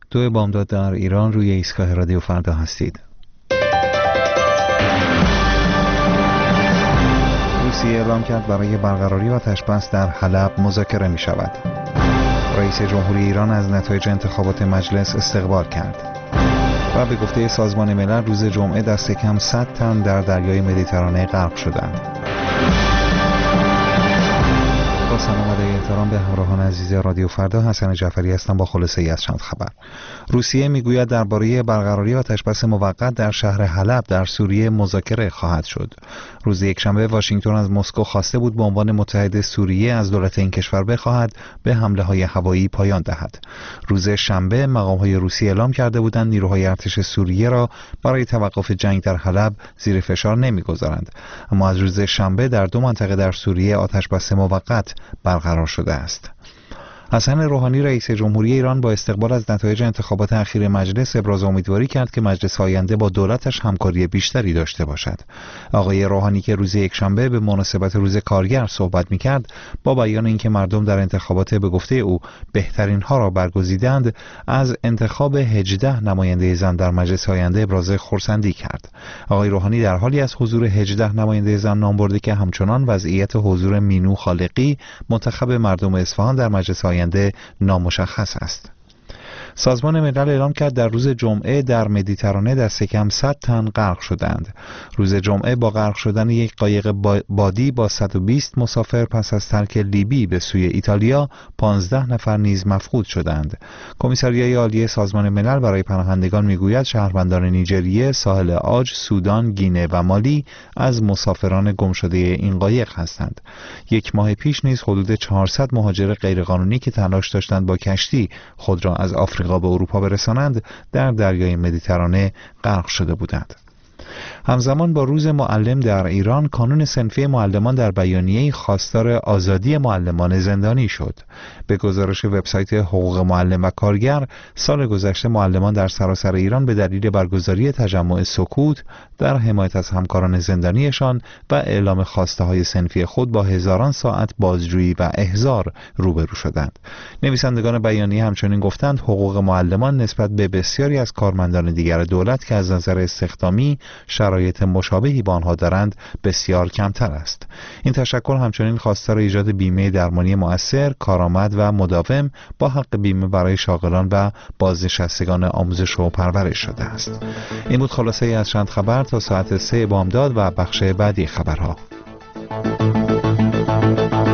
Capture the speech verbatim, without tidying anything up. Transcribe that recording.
دو بامداد در ایران، روی ایستگاه رادیو فردا هستید. روسیه اعلام کرد برای برقراری آتش‌بس در حلب مذاکره می شود. رئیس جمهوری ایران از نتایج انتخابات مجلس استقبال کرد و به گفته سازمان ملل روز جمعه دست کم صد تن در دریای مدیترانه غرق شدند. با سلام و احترام به همراهان عزیز رادیو فردا، حسن جعفری هستم با خلاصه ای از چند خبر. روسیه میگوید درباره برقراری آتش‌بس موقت در شهر حلب در سوریه مذاکره خواهد شد. روز یکشنبه واشنگتن از مسکو خواسته بود به عنوان متحد سوریه از دولت این کشور بخواهد به حمله های هوایی پایان دهد. روز شنبه مقام های روسی اعلام کرده بودند نیروهای ارتش سوریه را برای توقف جنگ در حلب زیر فشار نمیگذارند، اما از روز شنبه در دو منطقه در سوریه آتش‌بس موقت برقرار شده است. حسن روحانی رئیس جمهوری ایران با استقبال از نتایج انتخابات اخیر مجلس ابراز امیدواری کرد که مجلس آینده با دولتش همکاری بیشتری داشته باشد. آقای روحانی که روز یکشنبه به مناسبت روز کارگر صحبت می‌کرد، با بیان اینکه مردم در انتخابات به گفته او بهترین ها را برگزیدند، از انتخاب هجده نماینده زن در مجلس آینده ابراز خرسندی کرد. آقای روحانی در حالی از حضور هجده نماینده زن نام برده که همچنان وضعیت حضور مینو خالقی منتخب مردم اصفهان در مجلس آینده نامشخص است. سازمان ملل اعلام کرد در روز جمعه در مدیترانه دست کم صد تن غرق شدند. روز جمعه با غرق شدن یک قایق بادی با صد و بیست مسافر پس از ترک لیبی به سوی ایتالیا، پانزده نفر نیز مفقود شدند. کمیساریای عالی سازمان ملل برای پناهندگان میگوید شهروندان نیجریه، ساحل عاج، سودان، گینه و مالی از مسافران گم شده این قایق هستند. یک ماه پیش نیز حدود چهارصد مهاجر غیرقانونی که تلاش داشتند با کشتی خود را از آفریقا به اروپا برسانند در دریای مدیترانه غرق شده بودند. همزمان با روز معلم در ایران، کانون صنفی معلمان در بیانیه‌ای خواستار آزادی معلمان زندانی شد. به گزارش وبسایت حقوق معلم و کارگر، سال گذشته معلمان در سراسر ایران به دلیل برگزاری تجمع سکوت در حمایت از همکاران زندانیشان و اعلام خواسته‌های صنفی خود با هزاران ساعت بازجویی و احضار روبرو شدند. نویسندگان بیانیه همچنین گفتند حقوق معلمان نسبت به بسیاری از کارمندان دیگر دولت که از نظر استخدامی شرایط مشابهی با آنها دارند بسیار کمتر است. این تشکل همچنین خواستار ایجاد بیمه درمانی مؤثر، کارآمد و مداوم با حق بیمه برای شاغلان و بازنشستگان آموزش و پرورش شده است. این بود خلاصه ای از چند خبر تا ساعت سه بامداد و بخش بعدی خبرها.